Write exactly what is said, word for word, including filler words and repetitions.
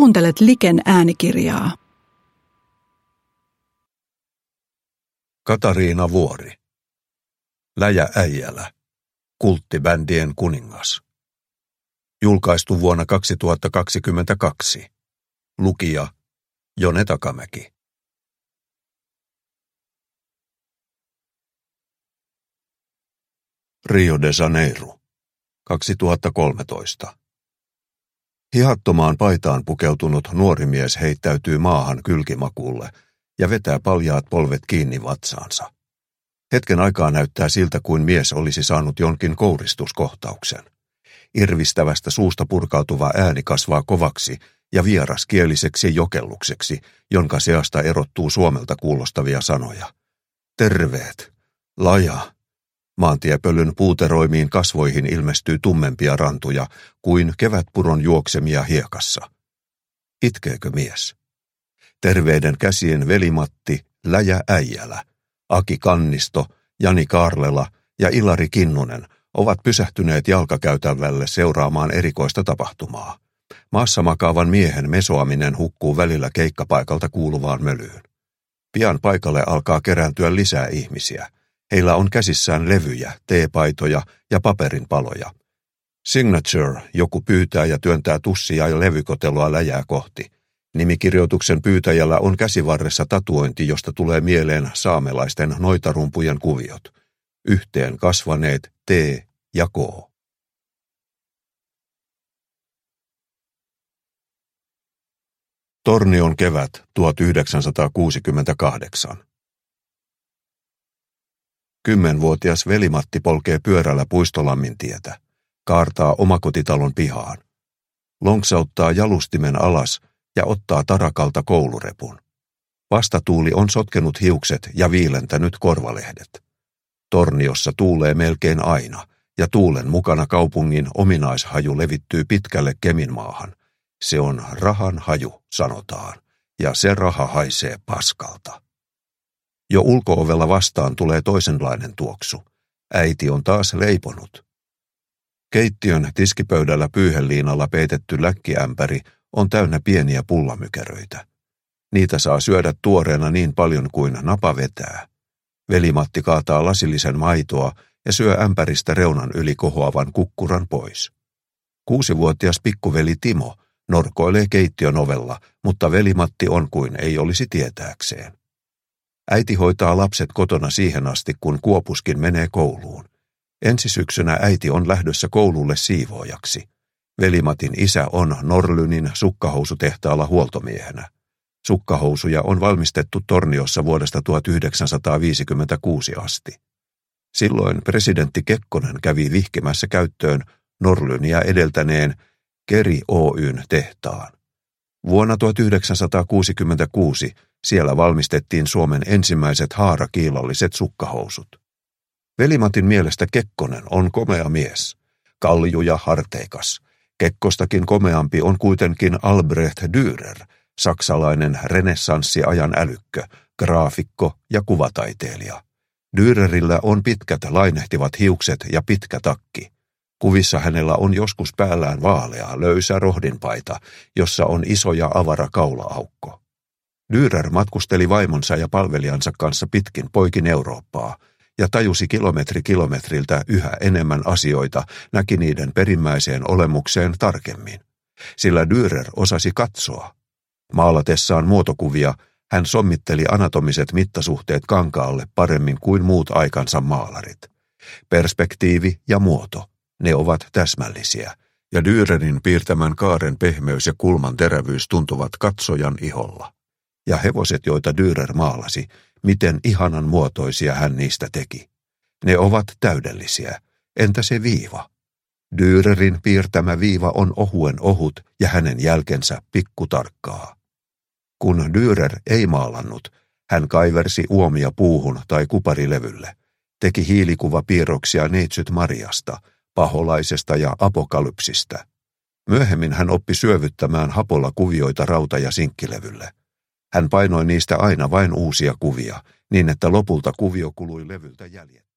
Kuuntelet Liken äänikirjaa. Katariina Vuori. Läjä Äijälä. Kulttibändien kuningas. Julkaistu vuonna kaksituhattakaksikymmentäkaksi. Lukija Jone Takamäki. Rio de Janeiro. kaksituhattakolmetoista. Hihattomaan paitaan pukeutunut nuori mies heittäytyy maahan kylkimakuulle ja vetää paljaat polvet kiinni vatsaansa. Hetken aikaa näyttää siltä, kuin mies olisi saanut jonkin kouristuskohtauksen. Irvistävästä suusta purkautuva ääni kasvaa kovaksi ja vieraskieliseksi jokellukseksi, jonka seasta erottuu Suomelta kuulostavia sanoja. Terveet, laja. Maantiepölyn puuteroimiin kasvoihin ilmestyy tummempia rantuja kuin kevätpuron juoksemia hiekassa. Itkeekö mies? Terveiden käsien Veli-Matti, Läjä Äijälä, Aki Kannisto, Jani Kaarlela ja Ilari Kinnunen ovat pysähtyneet jalkakäytävälle seuraamaan erikoista tapahtumaa. Maassa makaavan miehen mesoaminen hukkuu välillä keikkapaikalta kuuluvaan mölyyn. Pian paikalle alkaa kerääntyä lisää ihmisiä. Heillä on käsissään levyjä, teepaitoja ja paperinpaloja. Signature, joku pyytää ja työntää tussia ja levykoteloa Läjää kohti. Nimikirjoituksen pyytäjällä on käsivarressa tatuointi, josta tulee mieleen saamelaisten noitarumpujen kuviot. Yhteen kasvaneet T ja K. Tornion kevät tuhatyhdeksänsataakuusikymmentäkahdeksan. Kymmenvuotias Veli-Matti polkee pyörällä Puistolammin-tietä, kaartaa omakotitalon pihaan, lonksauttaa jalustimen alas ja ottaa tarakalta koulurepun. Vastatuuli on sotkenut hiukset ja viilentänyt korvalehdet. Torniossa tuulee melkein aina, ja tuulen mukana kaupungin ominaishaju levittyy pitkälle Keminmaahan. Se on rahan haju, sanotaan, ja se raha haisee paskalta. Jo ulko-ovella vastaan tulee toisenlainen tuoksu. Äiti on taas leiponut. Keittiön tiskipöydällä pyyheliinalla peitetty läkkiämpäri on täynnä pieniä pullamykäröitä. Niitä saa syödä tuoreena niin paljon kuin napa vetää. Veli-Matti kaataa lasillisen maitoa ja syö ämpäristä reunan yli kohoavan kukkuran pois. Kuusivuotias pikkuveli Timo norkoilee keittiön ovella, mutta Veli-Matti on kuin ei olisi tietääkseen. Äiti hoitaa lapset kotona siihen asti, kun Kuopuskin menee kouluun. Ensi syksynä äiti on lähdössä koululle siivoojaksi. Veli-Matin isä on Norlynin sukkahousutehtaalla huoltomiehenä. Sukkahousuja on valmistettu Torniossa vuodesta tuhatyhdeksänsataaviisikymmentäkuusi asti. Silloin presidentti Kekkonen kävi vihkimässä käyttöön Norlynia edeltäneen Keri Oyn tehtaan. Vuonna tuhatyhdeksänsataakuusikymmentäkuusi siellä valmistettiin Suomen ensimmäiset haarakiilalliset sukkahousut. Veli-Matin mielestä Kekkonen on komea mies, kalju ja harteikas. Kekkostakin komeampi on kuitenkin Albrecht Dürer, saksalainen renessanssiajan älykkö, graafikko ja kuvataiteilija. Dürerillä on pitkät lainehtivat hiukset ja pitkä takki. Kuvissa hänellä on joskus päällään vaalea, löysä rohdinpaita, jossa on iso ja avara kaula-aukko. Dürer matkusteli vaimonsa ja palvelijansa kanssa pitkin poikin Eurooppaa ja tajusi kilometri kilometriltä yhä enemmän asioita, näki niiden perimmäiseen olemukseen tarkemmin. Sillä Dürer osasi katsoa. Maalatessaan muotokuvia hän sommitteli anatomiset mittasuhteet kankaalle paremmin kuin muut aikansa maalarit. Perspektiivi ja muoto, ne ovat täsmällisiä, ja Dürerin piirtämän kaaren pehmeys ja kulman terävyys tuntuvat katsojan iholla. Ja hevoset, joita Dürer maalasi, miten ihanan muotoisia hän niistä teki. Ne ovat täydellisiä. Entä se viiva? Dürerin piirtämä viiva on ohuen ohut ja hänen jälkensä pikkutarkkaa. Kun Dürer ei maalannut, hän kaiversi uomia puuhun tai kuparilevylle, teki hiilikuvapiirroksia Neitsyt Mariasta, Paholaisesta ja Apokalypsistä. Myöhemmin hän oppi syövyttämään hapolla kuvioita rauta- ja sinkkilevylle. Hän painoi niistä aina vain uusia kuvia, niin että lopulta kuvio kului levyltä jäljet.